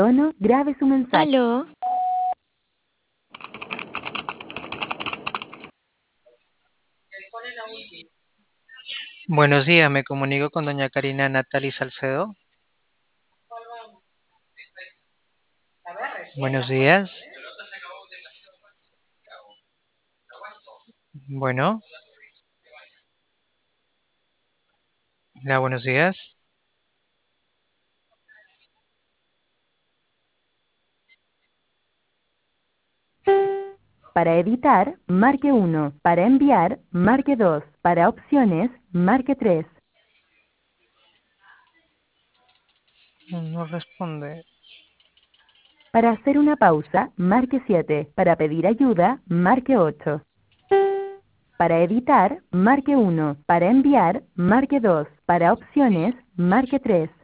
tono, grabe su mensaje. Aló, Buenos días, me comunico con doña Karina Natalie Salcedo. Buenos días. Bueno, hola, buenos días. Para editar, marque 1. Para enviar, marque 2. Para opciones, marque 3. No responde. Para hacer una pausa, marque 7. Para pedir ayuda, marque 8. Para editar, marque 1. Para enviar, marque 2. Para opciones, marque 3.